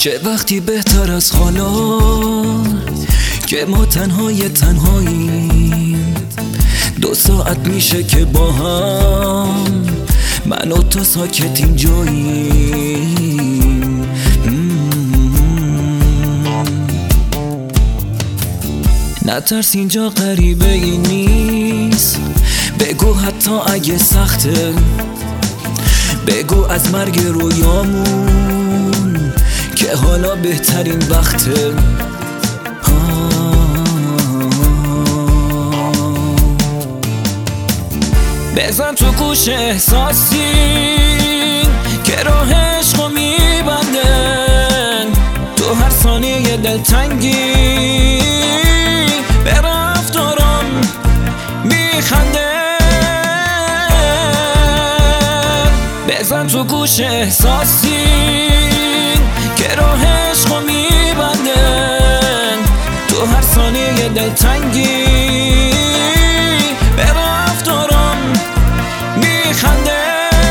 چه وقتی بهتر از حالا که ما تنهاییم 2 ساعت میشه که با هم من و تو ساکت اینجاییم. نترس اینجا غریبه ای نیست، بگو حتی اگه سخته، بگو از مرگ رویامون که حالا بهترین وقته. بزن تو گوش احساسی که راه عشقو میبندن، تو هر ثانیه دلتنگی به رفتارم میخنده. بزن تو گوش احساسی که راه عشقو میبندن، تو هر ثانیه دلتنگی به رفتارم میخنده.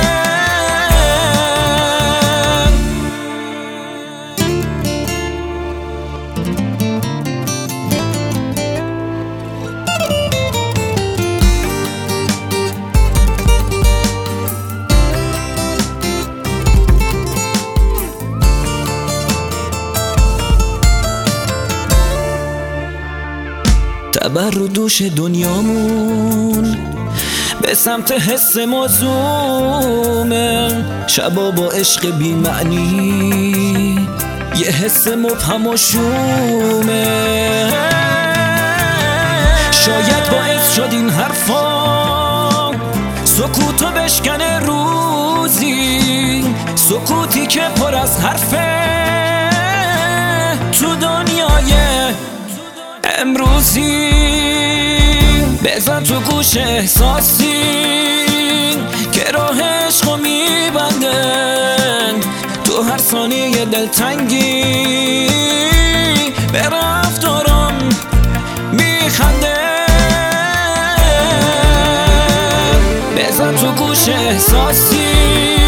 تبر رو دوش دنیامون به سمت حس موزومه، شبا با عشق بی معنی یه حس مبهم و شومه. شاید باعث شد این حرفا سکوتو بشکنه روزی، سکوتی که پر از حرفه تو دنیای امروزی. بزن تو گوش احساسی که راه عشقو میبندن، تو هر ثانیه دلتنگی به رفتارم میخنده. بزن تو گوش احساسی